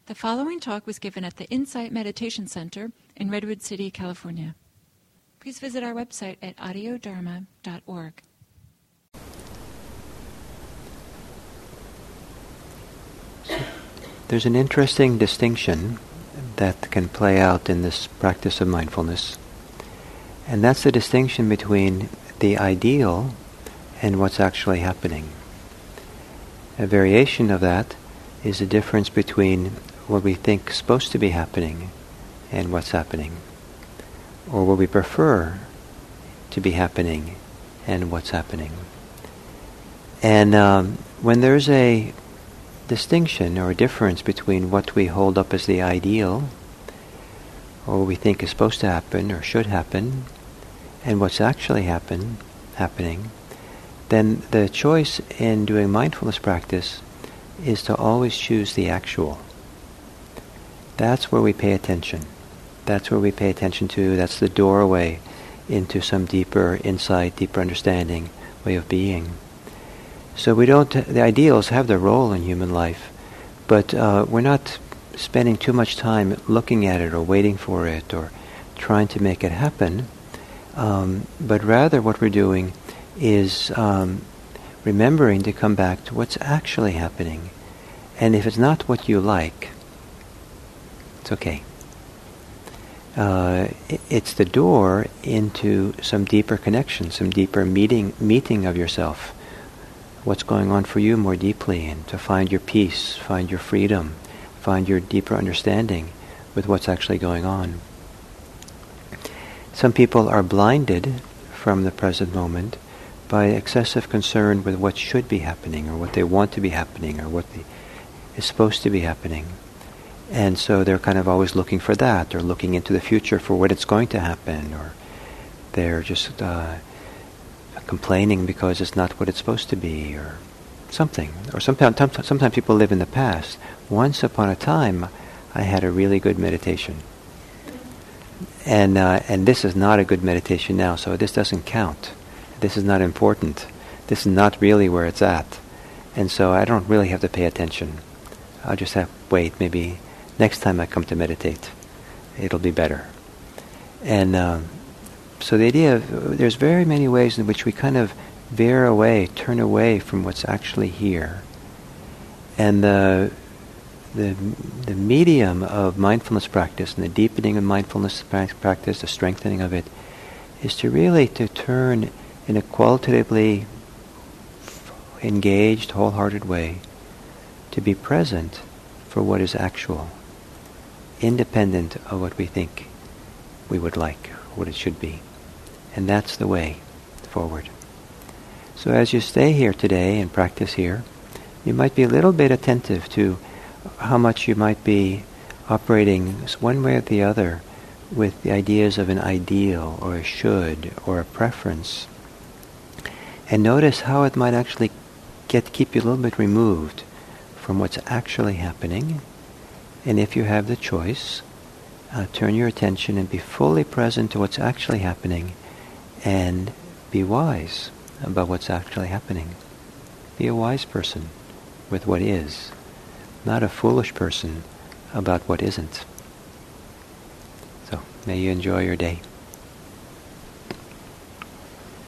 The following talk was given at the Insight Meditation Center in Redwood City, California. Please visit our website at audiodharma.org. There's an interesting distinction that can play out in this practice of mindfulness, and that's the distinction between the ideal and what's actually happening. A variation of that is the difference between what we think is supposed to be happening and what's happening, or what we prefer to be happening and what's happening. And when there's a distinction or a difference between what we hold up as the ideal, or what we think is supposed to happen or should happen, and what's actually happening, then the choice in doing mindfulness practice is to always choose the actual. That's where we pay attention. That's where we pay attention to. That's the doorway into some deeper insight, deeper understanding, way of being. So the ideals have their role in human life, but we're not spending too much time looking at it or waiting for it or trying to make it happen, but rather what we're doing is remembering to come back to what's actually happening. And if it's not what you like, it's okay. It's the door into some deeper connection, some deeper meeting of yourself. What's going on for you more deeply, and to find your peace, find your freedom, find your deeper understanding with what's actually going on. Some people are blinded from the present moment by excessive concern with what should be happening, or what they want to be happening, or what is supposed to be happening. And so they're kind of always looking for that, or looking into the future for what it's going to happen, or they're just complaining because it's not what it's supposed to be, or something. Or sometimes people live in the past. Once upon a time, I had a really good meditation. And this is not a good meditation now, so this doesn't count. This is not important. This is not really where it's at. And so I don't really have to pay attention. I'll just have to wait. Maybe next time I come to meditate, it'll be better. And so the idea of, there's very many ways in which we kind of veer away, turn away from what's actually here. And the medium of mindfulness practice and the deepening of mindfulness practice, the strengthening of it, is to really to turn in a qualitatively engaged, wholehearted way to be present for what is actual, independent of what we think we would like, what it should be. And that's the way forward. So as you stay here today and practice here, you might be a little bit attentive to how much you might be operating one way or the other with the ideas of an ideal or a should or a preference. And notice how it might actually keep you a little bit removed from what's actually happening. And if you have the choice, turn your attention and be fully present to what's actually happening, and be wise about what's actually happening. Be a wise person with what is, not a foolish person about what isn't. So, may you enjoy your day.